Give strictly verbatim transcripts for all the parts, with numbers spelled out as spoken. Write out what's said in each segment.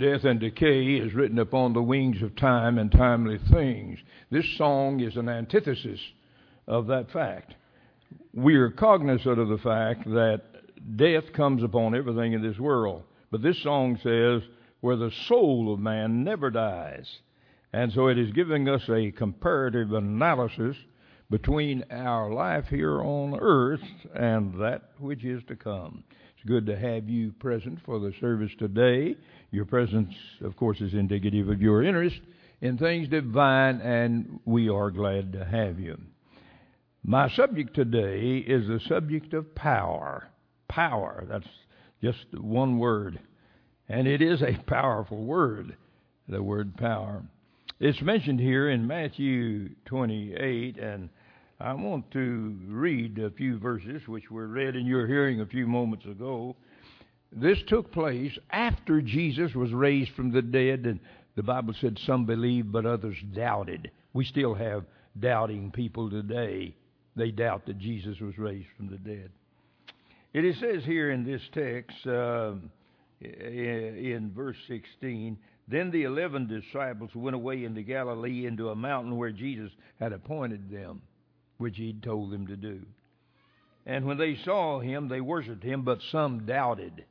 Death and decay is written upon the wings of time and timely things. This song is an antithesis of that fact. We are cognizant of the fact that death comes upon everything in this world. But this song says, where the soul of man never dies. And so it is giving us a comparative analysis between our life here on earth and that which is to come. It's good to have you present for the service today. Your presence, of course, is indicative of your interest in things divine, and we are glad to have you. My subject today is the subject of power. Power, that's just one word. And it is a powerful word, the word power. It's mentioned here in Matthew twenty-eight, and I want to read a few verses which were read in your hearing a few moments ago. This took place after Jesus was raised from the dead, and the Bible said some believed, but others doubted. We still have doubting people today. They doubt that Jesus was raised from the dead. It says here in this text, uh, in verse sixteen, then the eleven disciples went away into Galilee, into a mountain where Jesus had appointed them, which he'd told them to do. And when they saw him, they worshipped him, but some doubted.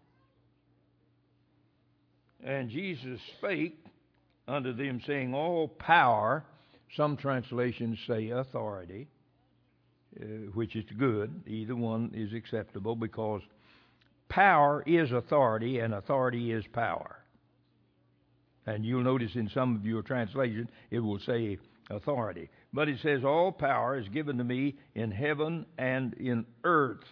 And Jesus spake unto them, saying, all power, some translations say authority, uh, which is good. Either one is acceptable, because power is authority, and authority is power. And you'll notice in some of your translations, it will say authority. But it says, all power is given to me in heaven and in earth.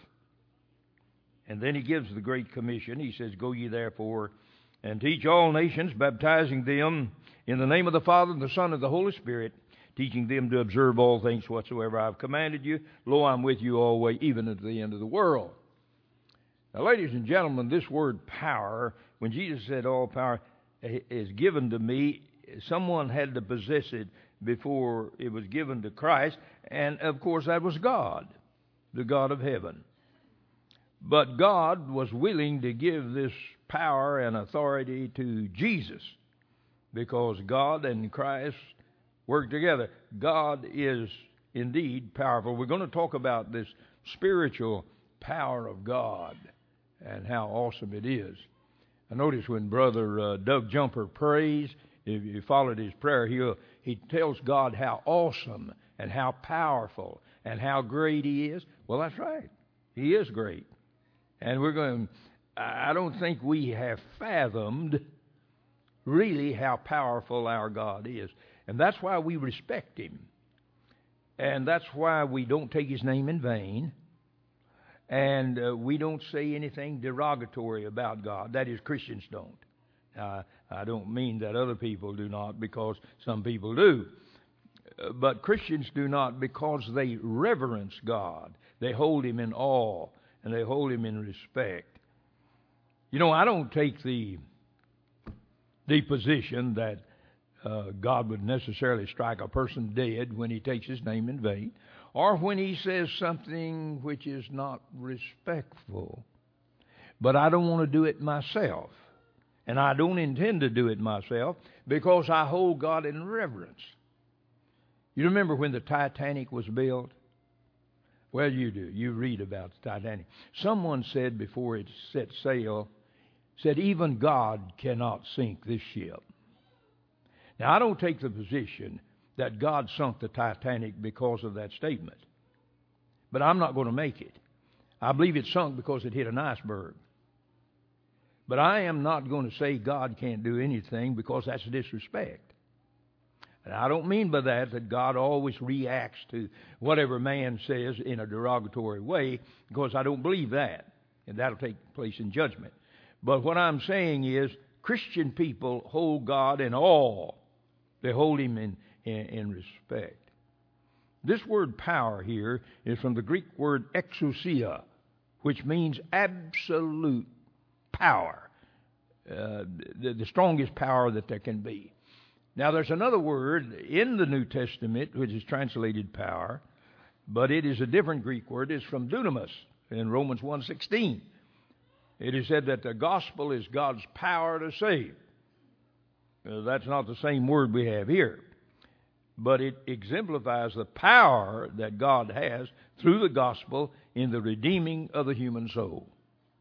And then he gives the Great Commission. He says, go ye therefore and teach all nations, baptizing them in the name of the Father and the Son and the Holy Spirit, teaching them to observe all things whatsoever I have commanded you. Lo, I'm with you always, even unto the end of the world. Now, ladies and gentlemen, this word power, when Jesus said all power is given to me, someone had to possess it before it was given to Christ. And, of course, that was God, the God of heaven. But God was willing to give this power and authority to Jesus, because God and Christ work together. God is indeed powerful. We're going to talk about this spiritual power of God and how awesome it is. I notice when Brother uh, Doug Jumper prays, if you followed his prayer, he he tells God how awesome and how powerful and how great he is. Well, that's right. He is great. And we're going, I don't think we have fathomed really how powerful our God is. And that's why we respect him. And that's why we don't take his name in vain. And uh, we don't say anything derogatory about God. That is, Christians don't. Uh, I don't mean that other people do not, because some people do. Uh, but Christians do not, because they reverence God. They hold him in awe, and they hold him in respect. You know, I don't take the, the position that uh, God would necessarily strike a person dead when he takes his name in vain, or when he says something which is not respectful. But I don't want to do it myself. And I don't intend to do it myself, because I hold God in reverence. You remember when the Titanic was built? Well, you do. You read about the Titanic. Someone said before it set sail, said, even God cannot sink this ship. Now, I don't take the position that God sunk the Titanic because of that statement. But I'm not going to make it. I believe it sunk because it hit an iceberg. But I am not going to say God can't do anything, because that's disrespect. And I don't mean by that that God always reacts to whatever man says in a derogatory way, because I don't believe that. And that'll take place in judgment. But what I'm saying is, Christian people hold God in awe. They hold him in, in, in respect. This word power here is from the Greek word exousia, which means absolute power, uh, the, the strongest power that there can be. Now, there's another word in the New Testament which is translated power, but it is a different Greek word. It's from dunamis in Romans one sixteen. It is said that the gospel is God's power to save. Uh, that's not the same word we have here. But it exemplifies the power that God has through the gospel in the redeeming of the human soul.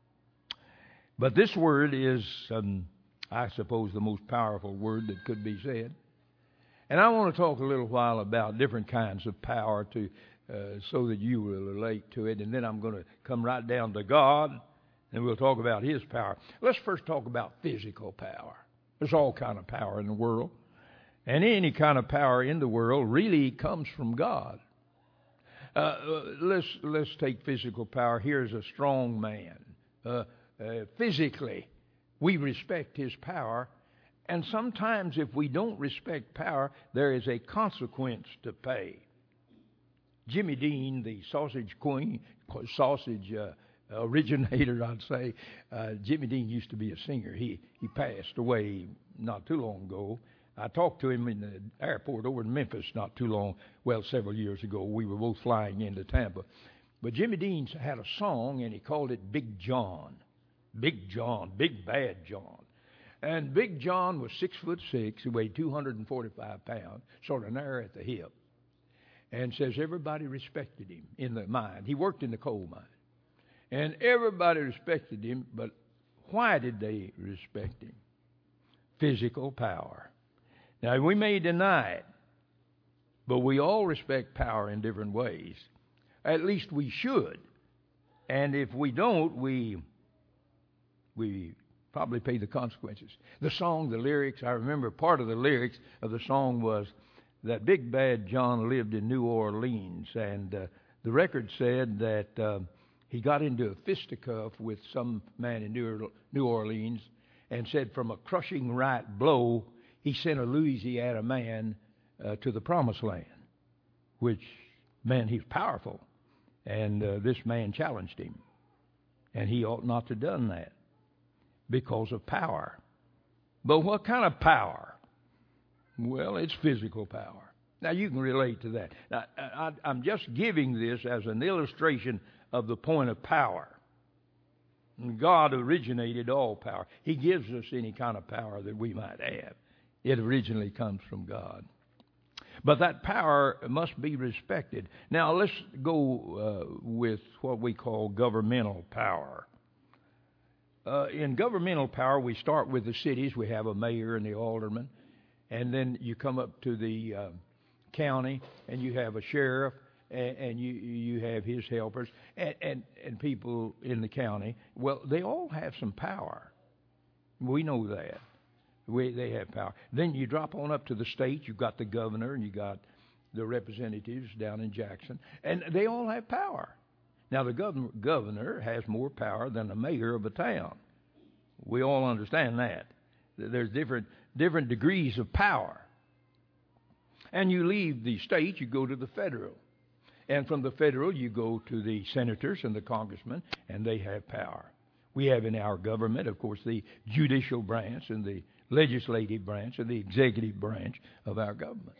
But this word is, um, I suppose, the most powerful word that could be said. And I want to talk a little while about different kinds of power to uh, so that you will relate to it. And then I'm going to come right down to God, and we'll talk about His power. Let's first talk about physical power. There's all kind of power in the world. And any kind of power in the world really comes from God. Uh, let's let's take physical power. Here's a strong man. Uh, uh, physically, we respect his power. And sometimes if we don't respect power, there is a consequence to pay. Jimmy Dean, the sausage queen, sausage uh, originator, I'd say, uh, Jimmy Dean used to be a singer. He he passed away not too long ago. I talked to him in the airport over in Memphis not too long, well, several years ago. We were both flying into Tampa. But Jimmy Dean had a song, and he called it Big John. Big John, Big Bad John. And Big John was six foot six. He weighed two hundred forty-five pounds, sort of narrow at the hip. And says everybody respected him in the mine. He worked in the coal mine. And everybody respected him, but why did they respect him? Physical power. Now, we may deny it, but we all respect power in different ways. At least we should. And if we don't, we we probably pay the consequences. The song, the lyrics, I remember part of the lyrics of the song was that Big Bad John lived in New Orleans, and uh, the record said that uh, he got into a fisticuff with some man in New Orleans and said from a crushing right blow, he sent a Louisiana man uh, to the promised land, which meant he's powerful. And uh, this man challenged him. And he ought not to have done that because of power. But what kind of power? Well, it's physical power. Now, you can relate to that. Now, I, I'm just giving this as an illustration of the point of power. God originated all power. He gives us any kind of power that we might have. It originally comes from God. But that power must be respected. Now, let's go uh, with what we call governmental power. Uh, in governmental power, we start with the cities. We have a mayor and the alderman. And then you come up to the uh, county, and you have a sheriff, and, and you you have his helpers, and, and, and people in the county. Well, they all have some power. We know that. We, they have power. Then you drop on up to the state. You've got the governor, and you got the representatives down in Jackson, and they all have power. Now, the governor, governor has more power than the mayor of a town. We all understand that. There's different different degrees of power. And you leave the state, you go to the federal. And from the federal, you go to the senators and the congressmen, and they have power. We have in our government, of course, the judicial branch and the legislative branch and the executive branch of our government.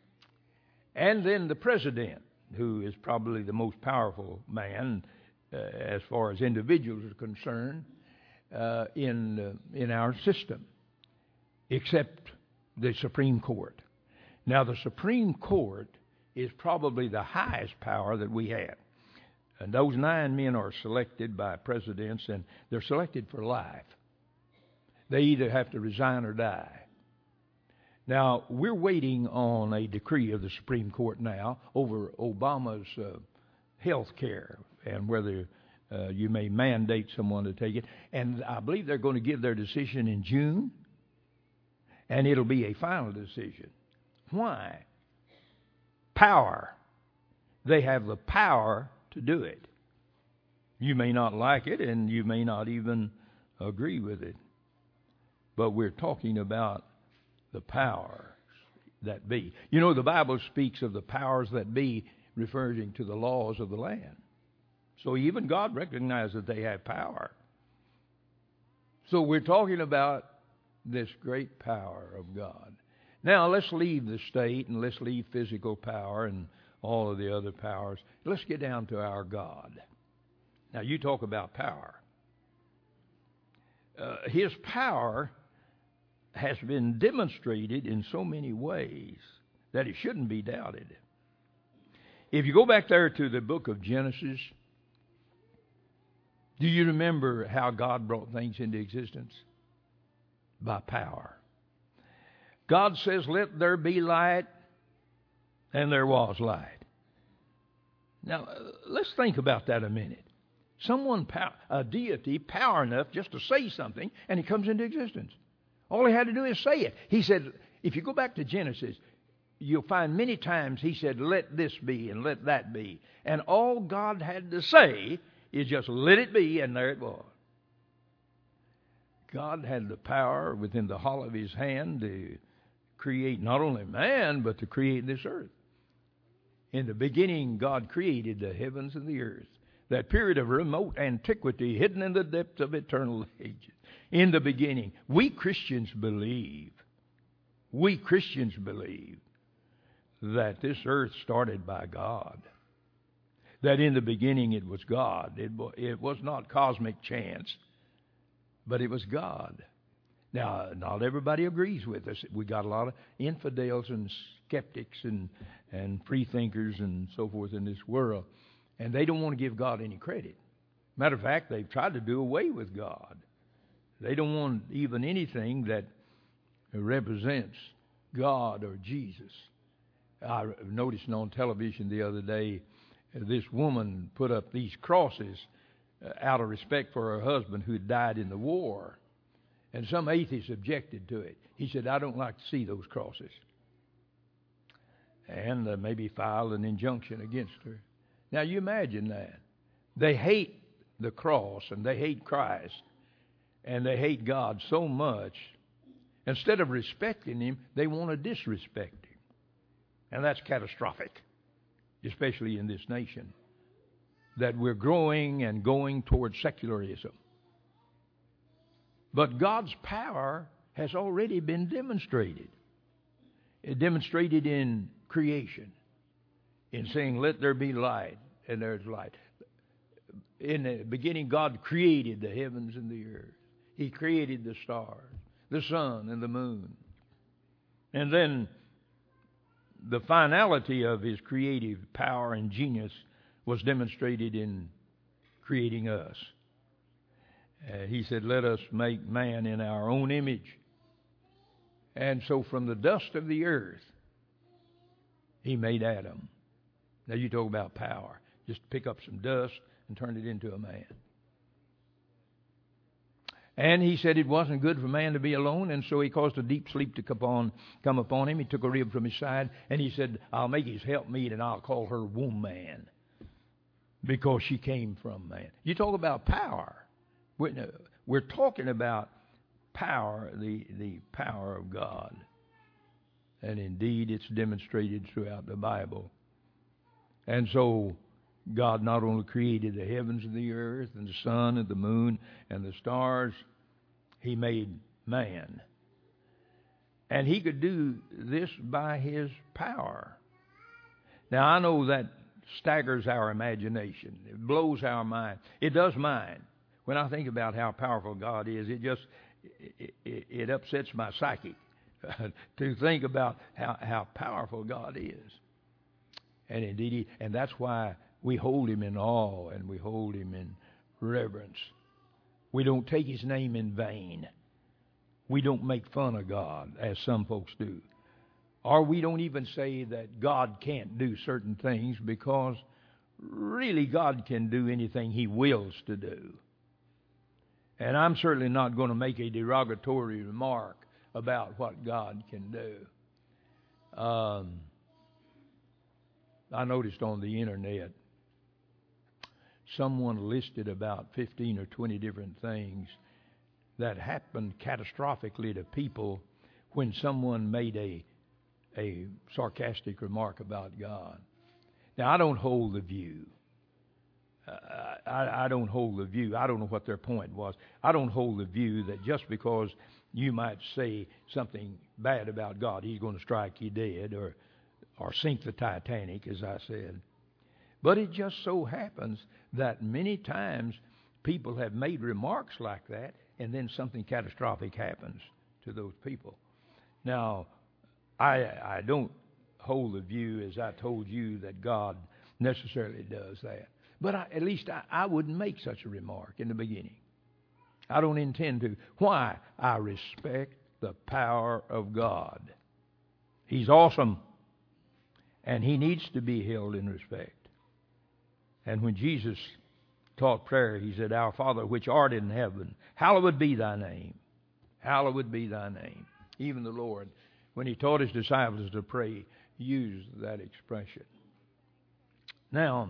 And then the president, who is probably the most powerful man uh, as far as individuals are concerned uh, in uh, in our system, except the Supreme Court. Now, the Supreme Court is probably the highest power that we have. And those nine men are selected by presidents, and they're selected for life. They either have to resign or die. Now, we're waiting on a decree of the Supreme Court now over Obama's uh, health care and whether uh, you may mandate someone to take it. And I believe they're going to give their decision in June, and it'll be a final decision. Why? Power. They have the power to do it. You may not like it, and you may not even agree with it. But we're talking about the powers that be. You know, the Bible speaks of the powers that be referring to the laws of the land. So even God recognizes that they have power. So we're talking about this great power of God. Now let's leave the state and let's leave physical power and all of the other powers. Let's get down to our God. Now you talk about power. Uh, his power has been demonstrated in so many ways that it shouldn't be doubted. If you go back there to the book of Genesis, do you remember how God brought things into existence? By power. God says, let there be light, and there was light. Now, let's think about that a minute. Someone, a deity, power enough just to say something, and it comes into existence. All he had to do is say it. He said, if you go back to Genesis, you'll find many times he said, let this be and let that be. And all God had to say is just let it be, and there it was. God had the power within the hollow of his hand to create not only man, but to create this earth. In the beginning, God created the heavens and the earth. That period of remote antiquity hidden in the depths of eternal ages. In the beginning, we Christians believe, we Christians believe that this earth started by God. That in the beginning it was God. It, it was not cosmic chance, but it was God. Now, not everybody agrees with us. We got a lot of infidels and skeptics and, and free thinkers and so forth in this world, and they don't want to give God any credit. Matter of fact, they've tried to do away with God. They don't want even anything that represents God or Jesus. I noticed on television the other day, this woman put up these crosses out of respect for her husband who had died in the war. And some atheists objected to it. He said, I don't like to see those crosses. And uh, maybe filed an injunction against her. Now you imagine that. They hate the cross and they hate Christ and they hate God so much. Instead of respecting him, they want to disrespect him. And that's catastrophic, especially in this nation, that we're growing and going towards secularism. But God's power has already been demonstrated. It demonstrated in creation, in saying, let there be light, and there's light. In the beginning, God created the heavens and the earth. He created the stars, the sun and the moon. And then the finality of his creative power and genius was demonstrated in creating us. Uh, he said, let us make man in our own image. And so from the dust of the earth, he made Adam. Now you talk about power. Just pick up some dust and turn it into a man. And he said it wasn't good for man to be alone, and so he caused a deep sleep to come upon, come upon him. He took a rib from his side, and he said, I'll make his helpmeet, and I'll call her woman, because she came from man. You talk about power. We're, we're talking about power, the, the power of God. And indeed, it's demonstrated throughout the Bible. And so God not only created the heavens and the earth and the sun and the moon and the stars, he made man. And he could do this by his power. Now, I know that staggers our imagination. It blows our mind. It does mine. When I think about how powerful God is, it just, it, it, it upsets my psyche to think about how, how powerful God is. And indeed, he, and that's why we hold him in awe and we hold him in reverence. We don't take his name in vain. We don't make fun of God, as some folks do. Or we don't even say that God can't do certain things, because really God can do anything he wills to do. And I'm certainly not going to make a derogatory remark about what God can do. Um, I noticed on the internet, someone listed about fifteen or twenty different things that happened catastrophically to people when someone made a a sarcastic remark about God. Now, I don't hold the view. Uh, I, I don't hold the view. I don't know what their point was. I don't hold the view that just because you might say something bad about God, he's going to strike you dead or or sink the Titanic, as I said. But it just so happens that many times people have made remarks like that, and then something catastrophic happens to those people. Now, I I don't hold the view, as I told you, that God necessarily does that. But I, at least I, I wouldn't make such a remark in the beginning. I don't intend to. Why? I respect the power of God. He's awesome, and He needs to be held in respect. And when Jesus taught prayer, He said, Our Father which art in heaven, hallowed be Thy name. Hallowed be Thy name. Even the Lord, when He taught His disciples to pray, used that expression. Now,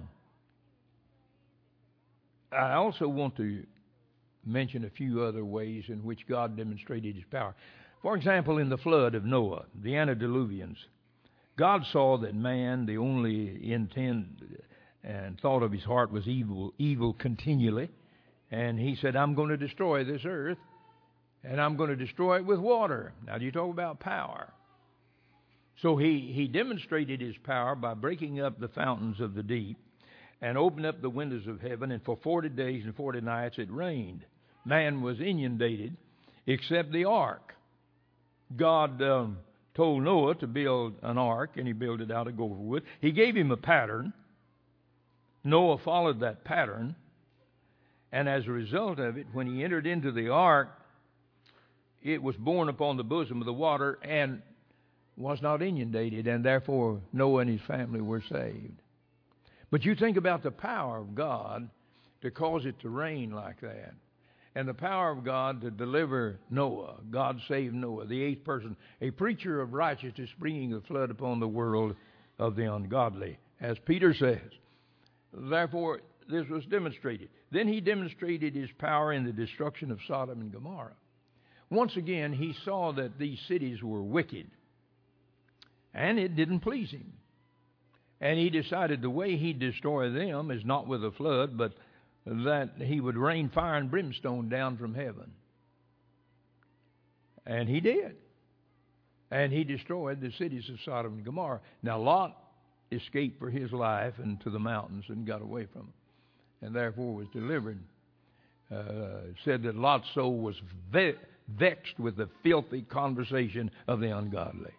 I also want to mention a few other ways in which God demonstrated His power. For example, in the flood of Noah, the antediluvians, God saw that man, the only intent and thought of his heart was evil, evil continually, and He said, I'm going to destroy this earth, and I'm going to destroy it with water. Now, do you talk about power? So he, he demonstrated His power by breaking up the fountains of the deep and opened up the windows of heaven, and for forty days and forty nights it rained. Man was inundated except the ark. God um, told Noah to build an ark, and he built it out of gopher wood. He gave him a pattern. Noah followed that pattern, and as a result of it, when he entered into the ark, it was borne upon the bosom of the water and was not inundated, and therefore Noah and his family were saved. But you think about the power of God to cause it to rain like that, and the power of God to deliver Noah. God saved Noah, the eighth person, a preacher of righteousness, bringing the flood upon the world of the ungodly, as Peter says. Therefore, this was demonstrated. Then He demonstrated His power in the destruction of Sodom and Gomorrah. Once again, He saw that these cities were wicked, and it didn't please Him. And He decided the way He'd destroy them is not with a flood, but that He would rain fire and brimstone down from heaven. And He did. And He destroyed the cities of Sodom and Gomorrah. Now, Lot escaped for his life into the mountains and got away from them, and therefore was delivered. Uh, said that Lot's soul was ve- vexed with the filthy conversation of the ungodly.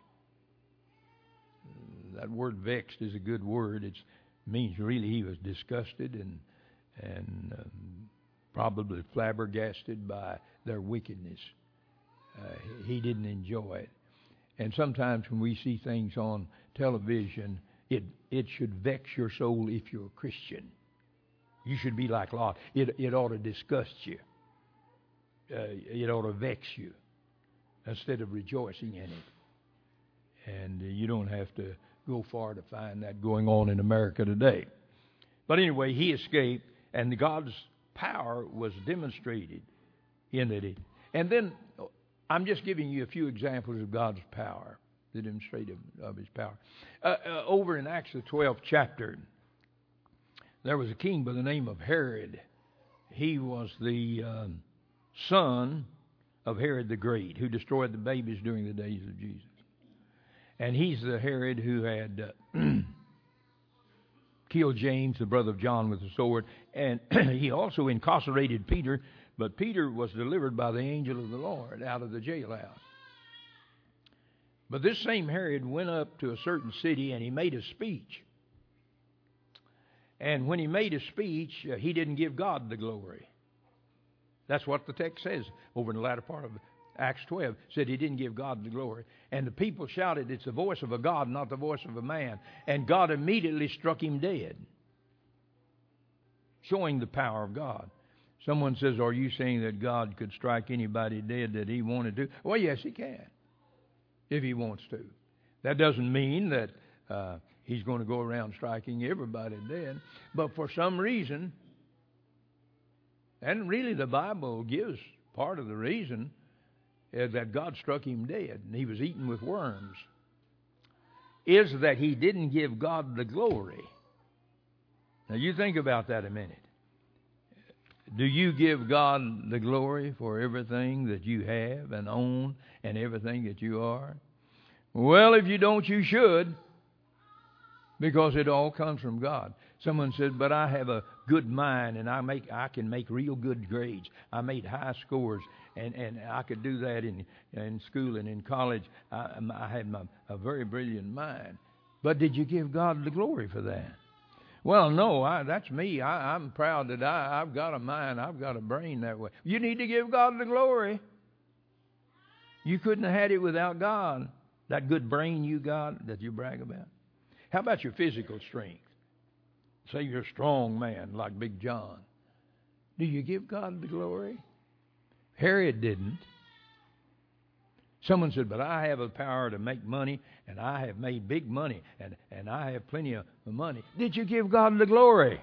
That word vexed is a good word. It means really he was disgusted and and um, probably flabbergasted by their wickedness. Uh, he didn't enjoy it. And sometimes when we see things on television, it it should vex your soul if you're a Christian. You should be like Lot. It it ought to disgust you. Uh, it ought to vex you instead of rejoicing in it. And uh, you don't have to go far to find that going on in America today. But anyway, he escaped, and God's power was demonstrated in it. And then I'm just giving you a few examples of God's power, the demonstration of His power. Uh, uh, over in Acts the twelfth chapter, there was a king by the name of Herod. He was the um, son of Herod the Great, who destroyed the babies during the days of Jesus. And he's the Herod who had uh, killed James, the brother of John, with a sword. And he also incarcerated Peter, but Peter was delivered by the angel of the Lord out of the jailhouse. But this same Herod went up to a certain city and he made a speech. And when he made a speech, uh, he didn't give God the glory. That's what the text says over in the latter part of Acts twelve. Said he didn't give God the glory. And the people shouted, it's the voice of a God, not the voice of a man. And God immediately struck him dead, showing the power of God. Someone says, are you saying that God could strike anybody dead that He wanted to? Well, yes, He can, if He wants to. That doesn't mean that uh, He's going to go around striking everybody dead. But for some reason, and really the Bible gives part of the reason, is that God struck him dead and he was eaten with worms, is that he didn't give God the glory. Now you think about that a minute. Do you give God the glory for everything that you have and own and everything that you are? Well, if you don't, you should. because it all comes from God. Someone said, but I have a good mind and I make I can make real good grades. I made high scores and, and I could do that in in school and in college. I, I had my, a very brilliant mind. But did you give God the glory for that? Well, no, I, that's me. I, I'm proud that I, I've got a mind, I've got a brain that way. You need to give God the glory. You couldn't have had it without God. That good brain you got that you brag about. How about your physical strength? Say you're a strong man like Big John. Do you give God the glory? Herod didn't. Someone said, but I have the power to make money, and I have made big money, and, and I have plenty of money. Did you give God the glory?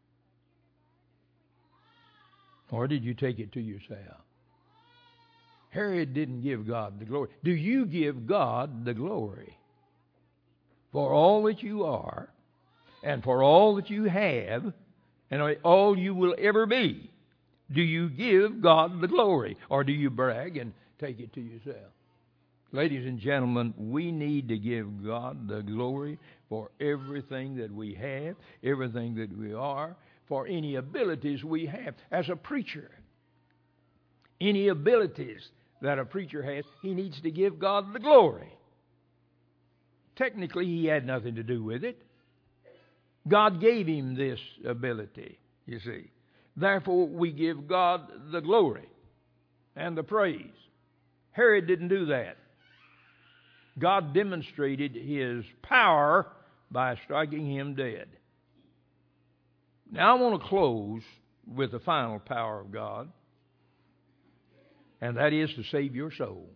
Or did you take it to yourself? Herod didn't give God the glory. Do you give God the glory for all that you are and for all that you have and all you will ever be? Do you give God the glory, or do you brag and take it to yourself? Ladies and gentlemen, we need to give God the glory for everything that we have, everything that we are, for any abilities we have. As a preacher, any abilities that a preacher has, he needs to give God the glory. Technically, he had nothing to do with it. God gave him this ability, you see. Therefore, we give God the glory and the praise. Herod didn't do that. God demonstrated his power by striking him dead. Now I want to close with the final power of God, and that is to save your soul.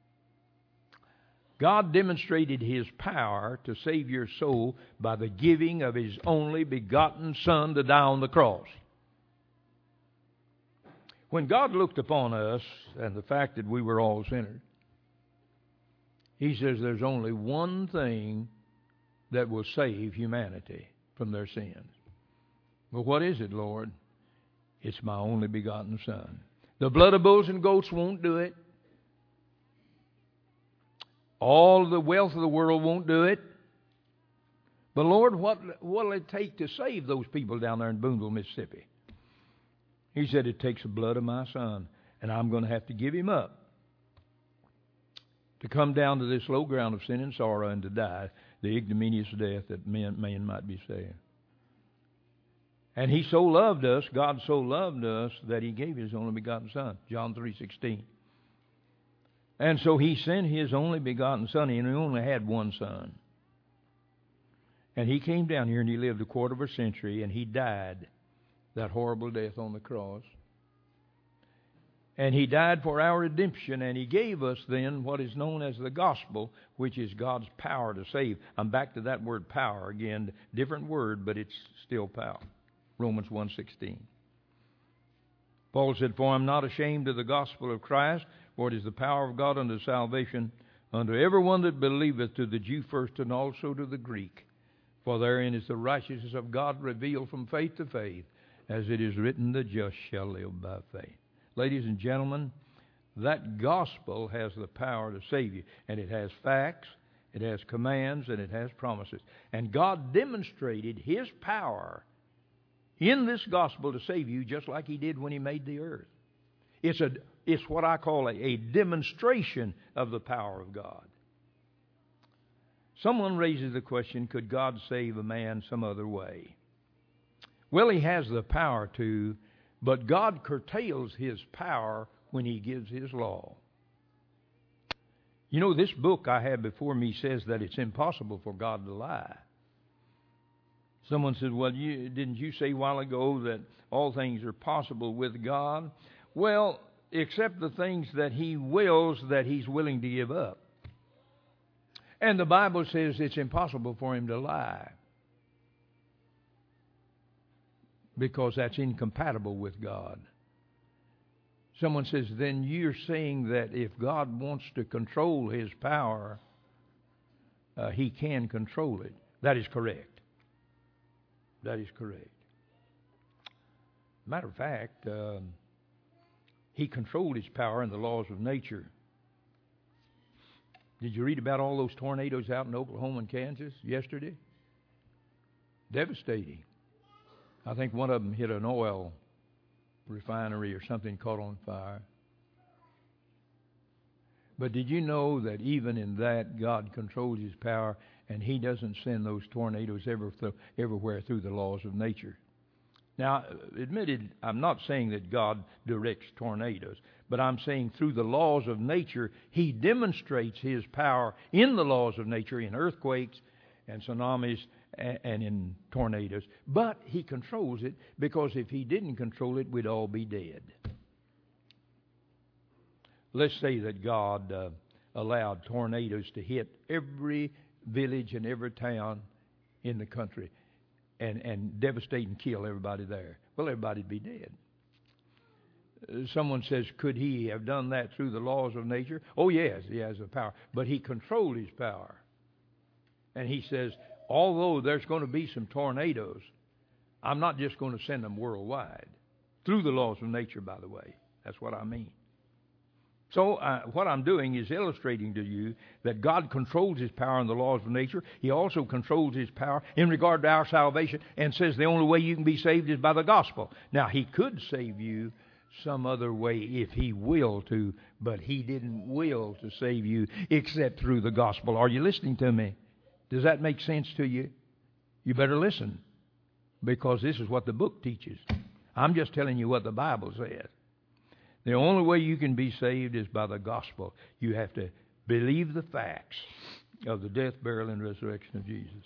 God demonstrated his power to save your soul by the giving of his only begotten Son to die on the cross. When God looked upon us and the fact that we were all sinners, he says there's only one thing that will save humanity from their sins. Well, what is it, Lord? It's my only begotten Son. The blood of bulls and goats won't do it. All the wealth of the world won't do it. But Lord, what will it take to save those people down there in Boonville, Mississippi? He said, it takes the blood of my Son, and I'm going to have to give him up to come down to this low ground of sin and sorrow and to die the ignominious death that man, man might be saved. And he so loved us, God so loved us, that he gave his only begotten Son, John three sixteen. And so he sent his only begotten Son, and he only had one Son. And he came down here and he lived a quarter of a century, and he died that horrible death on the cross. And he died for our redemption, and he gave us then what is known as the gospel, which is God's power to save. I'm back to that word power again. Different word, but it's still power. Romans one sixteen. Paul said, for I'm not ashamed of the gospel of Christ, for it is the power of God unto salvation unto everyone that believeth, to the Jew first and also to the Greek. For therein is the righteousness of God revealed from faith to faith, as it is written, the just shall live by faith. Ladies and gentlemen, that gospel has the power to save you. And it has facts, it has commands, and it has promises. And God demonstrated his power in this gospel to save you, just like he did when he made the earth. It's a it's what I call a, a demonstration of the power of God. Someone raises the question, could God save a man some other way? Well, he has the power to, but God curtails his power when he gives his law. You know, this book I have before me says that it's impossible for God to lie. Someone said, well, you, didn't you say a while ago that all things are possible with God? Well, except the things that he wills that he's willing to give up. And the Bible says it's impossible for him to lie, because that's incompatible with God. Someone says, then you're saying that if God wants to control his power, uh, he can control it. That is correct. That is correct. Matter of fact, um, he controlled his power in the laws of nature. Did you read about all those tornadoes out in Oklahoma and Kansas yesterday? Devastating. I think one of them hit an oil refinery or something, caught on fire. But did you know that even in that, God controls His power, and He doesn't send those tornadoes ever th- everywhere through the laws of nature? Now, admitted, I'm not saying that God directs tornadoes, but I'm saying through the laws of nature, He demonstrates His power in the laws of nature, in earthquakes and tsunamis and, and in tornadoes. But He controls it, because if He didn't control it, we'd all be dead. Let's say that God uh, allowed tornadoes to hit every village and every town in the country and, and devastate and kill everybody there. Well, everybody'd be dead. Uh, someone says, could He have done that through the laws of nature? Oh, yes, He has the power. But He controlled His power. And He says, although there's going to be some tornadoes, I'm not just going to send them worldwide. Through the laws of nature, by the way. That's what I mean. So uh, what I'm doing is illustrating to you that God controls His power in the laws of nature. He also controls His power in regard to our salvation, and says the only way you can be saved is by the gospel. Now, He could save you some other way if He will to, but He didn't will to save you except through the gospel. Are you listening to me? Does that make sense to you? You better listen, because this is what the book teaches. I'm just telling you what the Bible says. The only way you can be saved is by the gospel. You have to believe the facts of the death, burial, and resurrection of Jesus.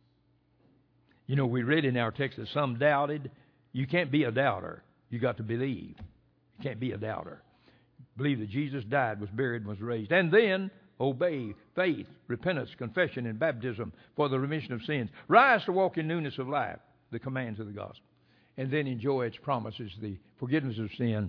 You know, we read in our text that some doubted. You can't be a doubter. You got to believe. You can't be a doubter. Believe that Jesus died, was buried, and was raised. And then obey faith, repentance, confession, and baptism for the remission of sins. Rise to walk in newness of life, the commands of the gospel. And then enjoy its promises, the forgiveness of sin,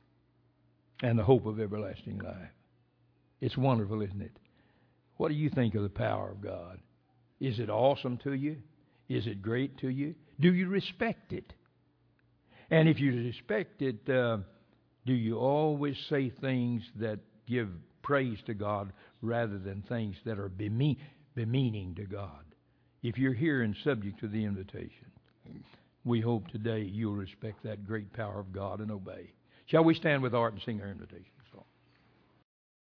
and the hope of everlasting life. It's wonderful, isn't it? What do you think of the power of God? Is it awesome to you? Is it great to you? Do you respect it? And if you respect it, uh, do you always say things that give praise to God rather than things that are beme- bemeaning to God? If you're here and subject to the invitation, we hope today you'll respect that great power of God and obey. Shall we stand with art and sing our invitation?